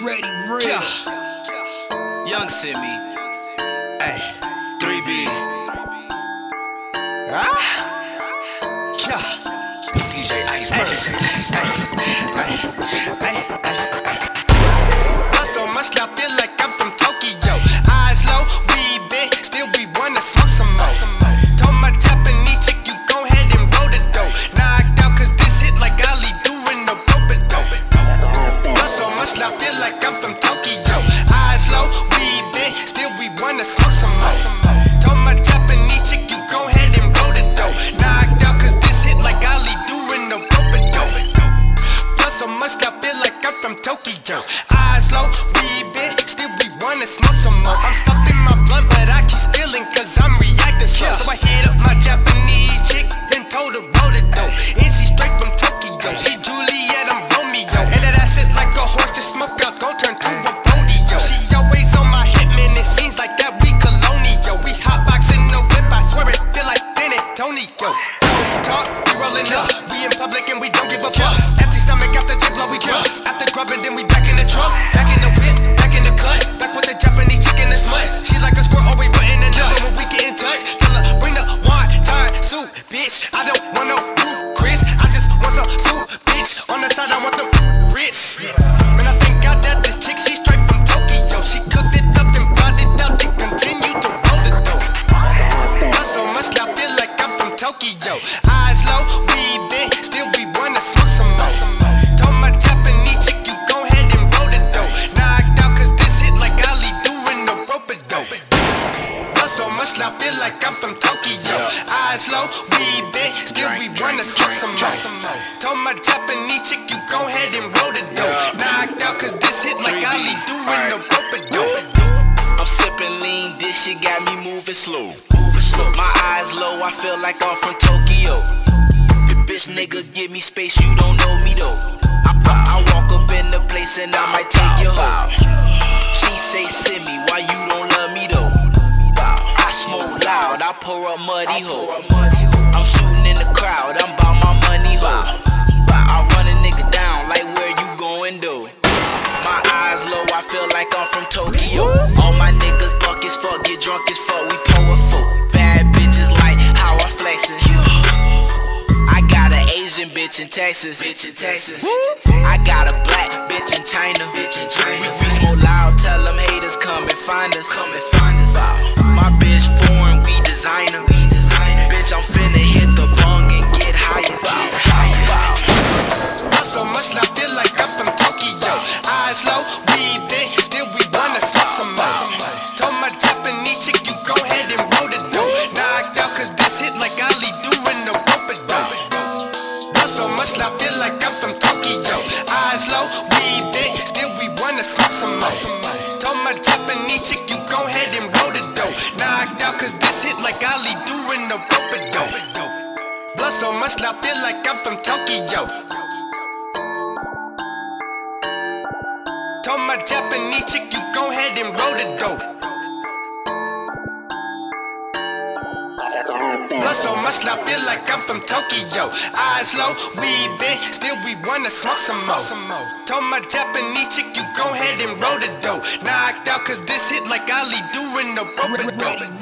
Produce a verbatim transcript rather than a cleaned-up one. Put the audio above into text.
ready, ready. Yeah. Young Simi. Ay. three B. Ah. Yeah. D J Iceberg. Ay. Ay. Ay. Ay. Ay. Not so much, I feel like I'm from Tokyo. Eyes low, we big, still we wanna smoke some more. Told my Japanese chick, you go ahead and roll the dough. Knocked out, cause this hit like Ali doing no rope dough. Not so much, I feel like I'm from Tokyo. Eyes low, we big, still we wanna smoke some more. Told my Japanese chick, you go ahead and roll the dough. Knocked out, cause this hit like Ali doing no rope dough. Plus so much, I feel like I'm from Tokyo. Eyes low, we big, still we wanna smoke some more. I'm stuffed in my blunt, but I keep spilling cause I'm reacting slow. So I hit up my Japanese chick and told her roll it though. And she straight from Tokyo. She Juliet, I'm Romeo. And that ass it like a horse to smoke out, gon' turn to a rodeo. She always on my hip, man, it seems like that we colonial. We hotboxing the whip, I swear it feel like San Antonio. Talk, we rollin' up, we in public and we don't give a fuck. Empty stomach after they blow, we grub. After grubbing, then we back in the truck. Back in the whip, back in the cut. Back with the Japanese chick in the smut. She like a squirt, always button and up when we get in touch. Tell her, bring the one time soup, bitch. I don't want no roof, Chris. I just want some soup, bitch. On the side, I want the Ritz. Man, I thank God that this chick, she straight from Tokyo. She cooked it up and brought it out and continued to roll the dough. Not so much, I feel like I'm from Tokyo. Eyes low, we big, still we wanna smoke some more. Told my Japanese chick, you go ahead and roll the dough. Knocked out, cause this hit like Ali doing no rope dough. Not so much, I feel like I'm from Tokyo. Eyes low, we big, still we wanna smoke some more. Told my Japanese chick, you go ahead and roll the dough. Knocked out, cause this hit like Ali doing no rope dough. I'm sipping lean, this shit got me moving slow. My eyes low, I feel like I'm from Tokyo. Bitch nigga, give me space, you don't know me though. I, I walk up in the place and I might take your hoe. She say, Simi, why you don't love me though? I smoke loud, I pour up muddy hoe. I'm shooting in the crowd, I'm bout my money hoe. I run a nigga down like where you going though. My eyes low, I feel like I'm from Tokyo. All my niggas buck as fuck, get drunk as fuck, we powerful. Bad bitches like how I flexin'. I got an Asian bitch in Texas. Bitch in Texas. I got a black bitch in China. Bitch in China. We, we smoke loud, tell them haters come and find us. Come and find us. My bitch foreign, we designer. We designer. Bitch, I'm finna hit the bong and get higher. Get higher. Not so much, I feel like I'm from Tokyo. Eyes low, we big, still we wanna smoke some more. Told my Japanese chick, you go ahead and roll the dough. Knocked out, cause this hit like Ali doing the rope dough. Not so much, I feel like I'm from Tokyo. Eyes low, we big, still we wanna smoke some more. Told my Japanese chick, you go ahead and roll the dough. Knocked out, cause this hit like Ali doing the rope dough. Blood so much, I feel like I'm from Tokyo. Told my Japanese chick, you go ahead and roll the dough. Blood so much, I feel like I'm from Tokyo. Eyes low, we big, still we wanna smoke some more. Told my Japanese chick, you go ahead and roll the dough. Knocked out, cause this hit like Ali doing the rope dough.